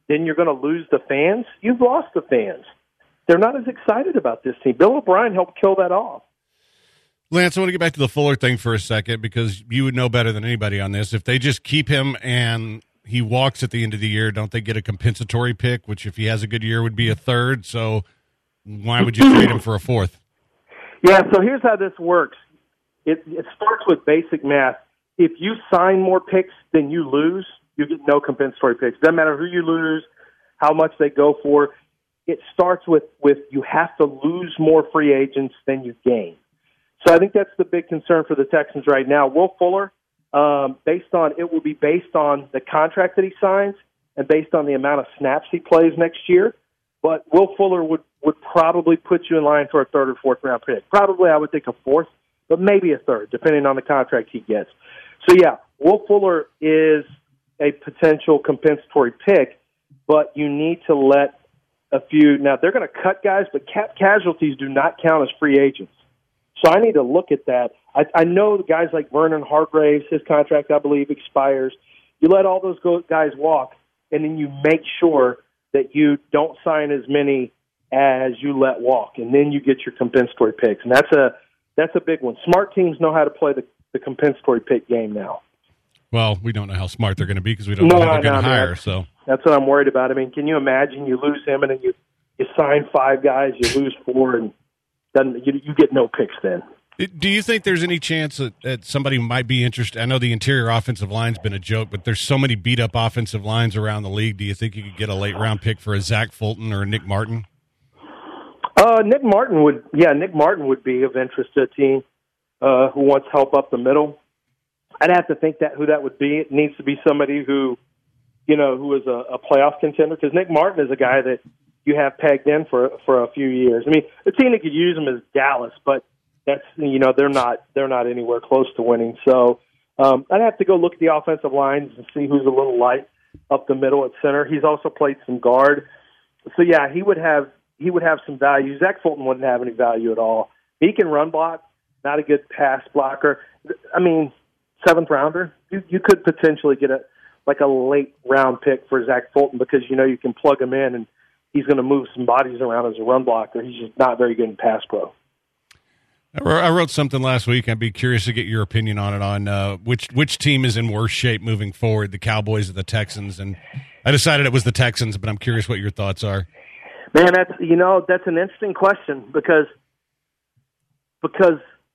then you're going to lose the fans. You've lost the fans. They're not as excited about this team. Bill O'Brien helped kill that off. Lance, I want to get back to the Fuller thing for a second because you would know better than anybody on this. If they just keep him and he walks at the end of the year, don't they get a compensatory pick, which if he has a good year would be a third? So why would you trade him for a fourth? Yeah, so here's how this works. It, it starts with basic math. If you sign more picks than you lose, you get no compensatory picks. Doesn't matter who you lose, how much they go for. It starts with, with you have to lose more free agents than you gain. So I think that's the big concern for the Texans right now. Will Fuller, um, based on it will be based on the contract that he signs and based on the amount of snaps he plays next year. But Will Fuller would, would probably put you in line for a third or fourth round pick. Probably I would think a fourth, but maybe a third, depending on the contract he gets. So yeah, Will Fuller is a potential compensatory pick, but you need to let a few. Now they're going to cut guys, but cap casualties do not count as free agents. So I need to look at that. I, I know the guys like Vernon Hargraves, his contract, I believe, expires. You let all those go, guys walk, and then you make sure that you don't sign as many as you let walk, and then you get your compensatory picks. And that's a that's a big one. Smart teams know how to play the, the compensatory pick game now. Well, we don't know how smart they're going to be because we don't No, know who they're no, going to no, hire. that's- So That's what I'm worried about. I mean, can you imagine you lose him and then you, you sign five guys, you lose four, and then you, you get no picks then. do you think there's any chance that, that somebody might be interested? I know the interior offensive line's been a joke, but there's so many beat-up offensive lines around the league. Do you think you could get a late-round pick for a Zach Fulton or a Nick Martin? Uh, Nick Martin would, yeah, Nick Martin would be of interest to a team uh, who wants help up the middle. I'd have to think that who that would be. It needs to be somebody who, you know, who is a, a playoff contender, because Nick Martin is a guy that you have pegged in for for a few years. I mean, the team that could use him is Dallas, but that's, you know, they're not they're not anywhere close to winning. So um, I'd have to go look at the offensive lines and see who's a little light up the middle at center. He's also played some guard, so yeah, he would have he would have some value. Zach Fulton wouldn't have any value at all. He can run block, not a good pass blocker. I mean, seventh rounder, you you could potentially get a like a late round pick for Zach Fulton because you know you can plug him in and he's going to move some bodies around as a run blocker. He's just not very good in pass pro. I wrote something last week. I'd be curious to get your opinion on it, on uh, which which team is in worse shape moving forward, the Cowboys or the Texans. And I decided it was the Texans, but I'm curious what your thoughts are. Man, that's you know that's an interesting question because because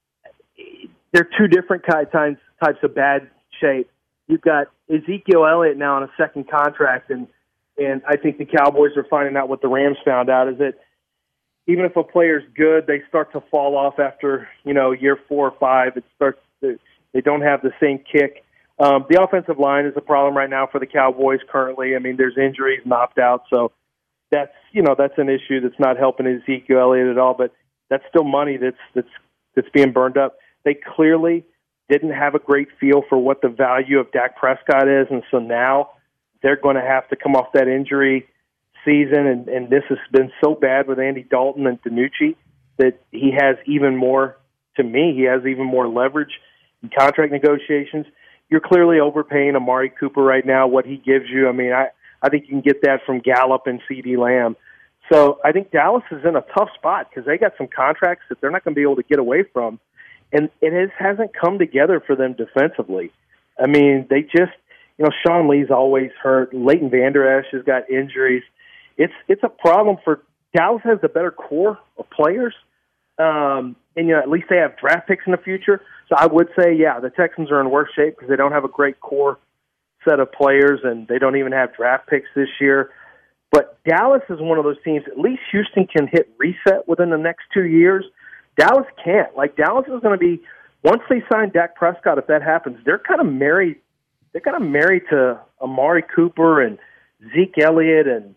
they're two different types types of bad shape. You've got Ezekiel Elliott now on a second contract, and and I think the Cowboys are finding out what the Rams found out is that even if a player's good, they start to fall off after, you know, year four or five. It starts to, they don't have the same kick. Um, the offensive line is a problem right now for the Cowboys currently. I mean, there's injuries and opt-outs, so that's, you know, that's an issue that's not helping Ezekiel Elliott at all, but that's still money that's that's that's being burned up. They clearly didn't have a great feel for what the value of Dak Prescott is, and so now they're going to have to come off that injury season, and, and this has been so bad with Andy Dalton and DiNucci that he has even more, to me, he has even more leverage in contract negotiations. You're clearly overpaying Amari Cooper right now, what he gives you. I mean, I, I think you can get that from Gallup and CeeDee Lamb. So I think Dallas is in a tough spot because they got some contracts that they're not going to be able to get away from, and it has, hasn't come together for them defensively. I mean, they just, you know, Sean Lee's always hurt. Leighton Vander Esch has got injuries. It's it's a problem for Dallas. Has the better core of players, um, and you know at least they have draft picks in the future. So I would say, yeah, the Texans are in worse shape because they don't have a great core set of players, and they don't even have draft picks this year. But Dallas is one of those teams. At least Houston can hit reset within the next two years. Dallas can't. Like Dallas is going to be once they sign Dak Prescott. If that happens, they're kind of married. They're kind of married to Amari Cooper and Zeke Elliott and.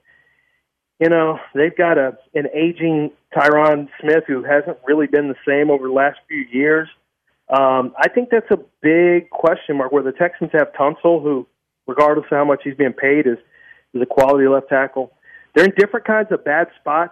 You know, they've got a an aging Tyron Smith who hasn't really been the same over the last few years. Um, I think that's a big question mark where the Texans have Tunsil, who, regardless of how much he's being paid, is, is a quality left tackle. They're in different kinds of bad spots.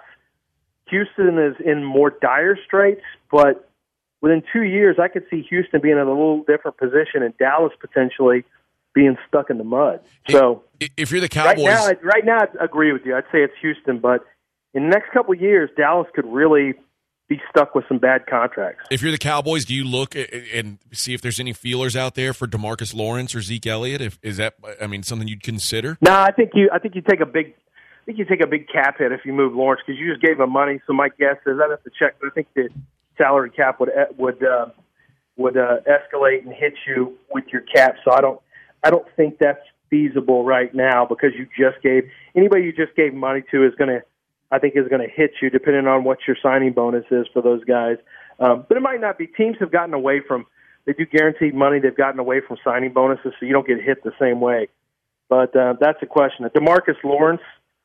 Houston is in more dire straits, but within two years, I could see Houston being in a little different position and Dallas potentially being stuck in the mud. So if, if you're the right Cowboys, now, I- right now, I agree with you. I'd say it's Houston, but in the next couple of years, Dallas could really be stuck with some bad contracts. if you're the Cowboys, do you look at, and see if there's any feelers out there for DeMarcus Lawrence or Zeke Elliott? If is that, I mean, something you'd consider? No, I think you. I think you take a big. I think you take a big cap hit if you move Lawrence because you just gave him money. So my guess is I'd have to check, but I think the salary cap would would uh, would uh, escalate and hit you with your cap. So I don't. I don't think that's feasible right now because you just gave anybody you just gave money to is going to. I think is going to hit you depending on what your signing bonus is for those guys. Um, but it might not be. Teams have gotten away from, they do guaranteed money. They've gotten away from signing bonuses so you don't get hit the same way. But uh, that's a question. DeMarcus Lawrence,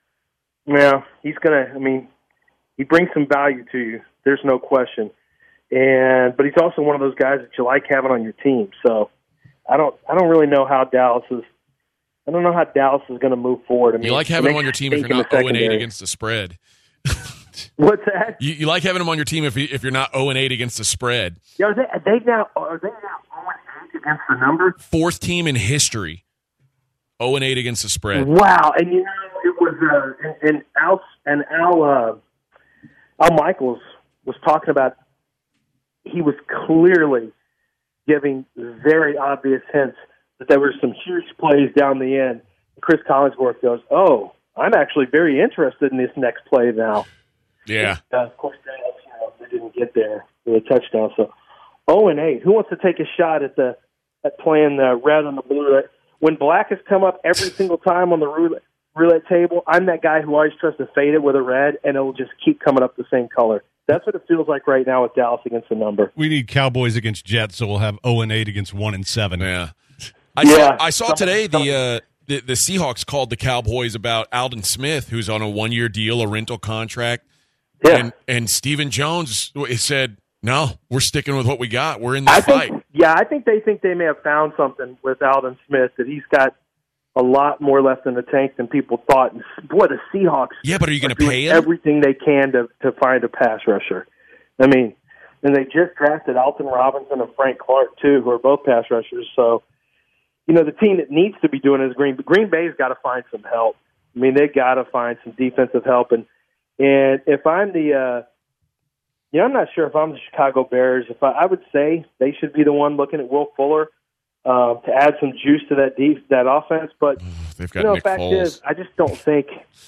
yeah, he's going to, I mean, he brings some value to you. There's no question. And But he's also one of those guys that you like having on your team. So I don't, I don't really know how Dallas is. I don't know how Dallas is going to move forward. I mean, You like having him on your team if you're not oh and eight against the spread. What's that? You, you like having him on your team if you, if you're not oh and eight against the spread. Yeah, are they, are they now are they now oh and eight against the number? Fourth team in history, oh and eight against the spread. Wow, and you know it was uh, and, and Al and Al uh, Al Michaels was talking about. He was clearly giving very obvious hints that there were some huge plays down the end. Chris Collinsworth goes, "Oh, I'm actually very interested in this next play now." Yeah. Uh, of course, they, you know, they didn't get there for a touchdown. So, oh and eight. Who wants to take a shot at the at playing the red on the blue? When black has come up every single time on the roulette, roulette table, I'm that guy who always tries to fade it with a red, and it will just keep coming up the same color. That's what it feels like right now with Dallas against the number. We need Cowboys against Jets, so we'll have oh and eight against one and seven. Yeah. I Yeah. saw, I saw today the, uh, the the Seahawks called the Cowboys about Alden Smith, who's on a one year deal, a rental contract. Yeah. And and Stephen Jones said, "No, we're sticking with what we got. We're in this I fight." think, yeah, I think they think they may have found something with Alden Smith, that he's got a lot more left in the tank than people thought. And boy, the Seahawks Yeah, but are you going are to doing pay him? everything they can to, to find a pass rusher. I mean, and they just drafted Alton Robinson and Frank Clark, too, who are both pass rushers. So, you know, the team that needs to be doing is Green Green Bay's got to find some help. I mean, they got to find some defensive help. And, and if I'm the uh, – you know, I'm not sure if I'm the Chicago Bears. If I, I would say they should be the one looking at Will Fuller uh, to add some juice to that deep, that offense. But They've got you know, Nick the fact Foles. is, I just don't think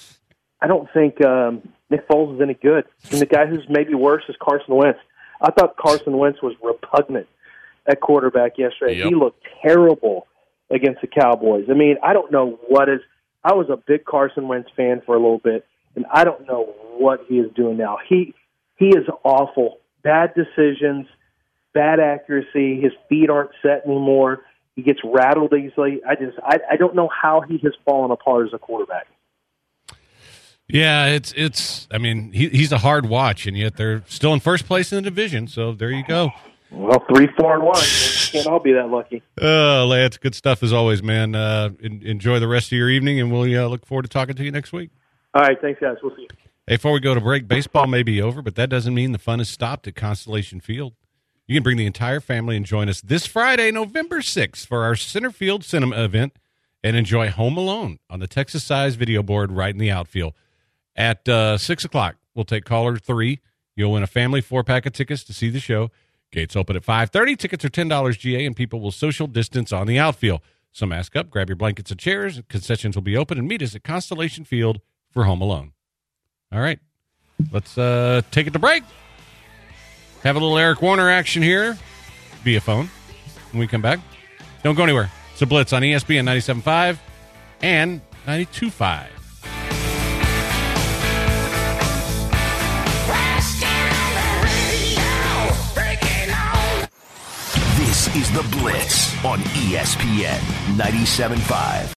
I don't think um, Nick Foles is any good. And the guy who's maybe worse is Carson Wentz. I thought Carson Wentz was repugnant at quarterback yesterday. Yep. He looked terrible against the Cowboys. I mean, I don't know what is. I was a big Carson Wentz fan for a little bit, and I don't know what he is doing now. He he is awful. Bad decisions, bad accuracy. His feet aren't set anymore. He gets rattled easily. I just I, I don't know how he has fallen apart as a quarterback. Yeah, it's it's. I mean, he, he's a hard watch, and yet they're still in first place in the division. So there you go. Well, three, four, and one. Can't all be that lucky. Uh, Lance, good stuff as always, man. Uh, en- enjoy the rest of your evening, and we'll uh, look forward to talking to you next week. All right, thanks, guys. We'll see you. Hey, before we go to break, baseball may be over, but that doesn't mean the fun is stopped at Constellation Field. You can bring the entire family and join us this Friday, November sixth, for our Center Field Cinema event and enjoy Home Alone on the Texas Size video board right in the outfield. At uh, six o'clock, we'll take caller three. You'll win a family four-pack of tickets to see the show. Gates open at five thirty. Tickets are ten dollars G A, and people will social distance on the outfield. So mask up, grab your blankets and chairs. Concessions will be open, and meet us at Constellation Field for Home Alone. All right, let's uh, take it to break. Have a little Eric Warner action here via phone when we come back. Don't go anywhere. It's a Blitz on E S P N ninety-seven point five and ninety-two point five. This is The Blitz on E S P N ninety-seven point five.